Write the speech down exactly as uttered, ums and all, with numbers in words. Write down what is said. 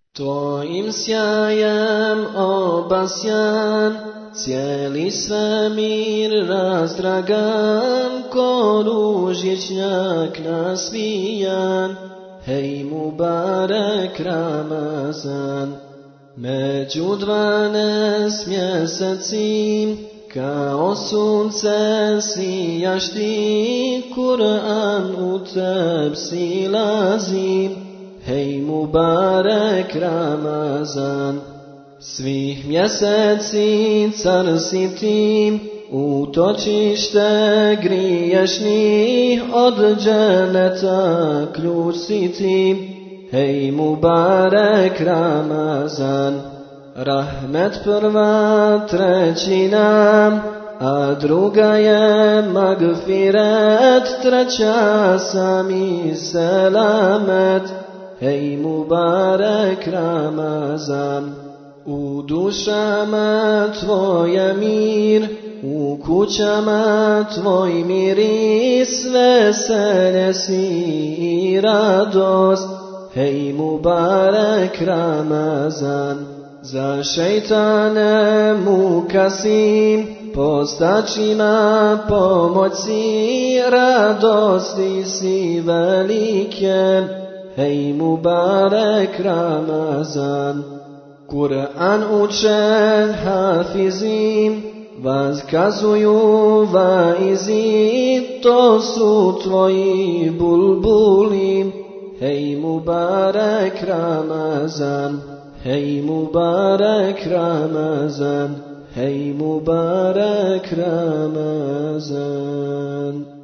Tvojim sjajem obasjan, cijeli svemir razdragan, ko ružičnjak nasvijan. Hej Mubarek Ramazan, među dvanaest mjeseci, kao sunce sijaš ti, Kur'an u teb silazi. Hej Mubarek Ramazan, svih mjeseci car si ti, utočište griješnih, od dženeta ključ si ti. Hej Mubarek Ramazan, rahmet prva trećina, a druga je magfiret, treća sami selamet. Hej Mubarek Ramazan, u dušama tvoje mir, u kućama tvoj miris, veselje si i radost. Hej Mubarek Ramazan, za šejtane muka si, postačima pomoć si, radosti si velike. Hej Mubarek Ramazan, Kur'an uče hafizi, vazkazuju vaizi, to su tvoji bulbuli. Hej Mubarek Ramazan, hej Mubarek Ramazan, hej Mubarek Ramazan.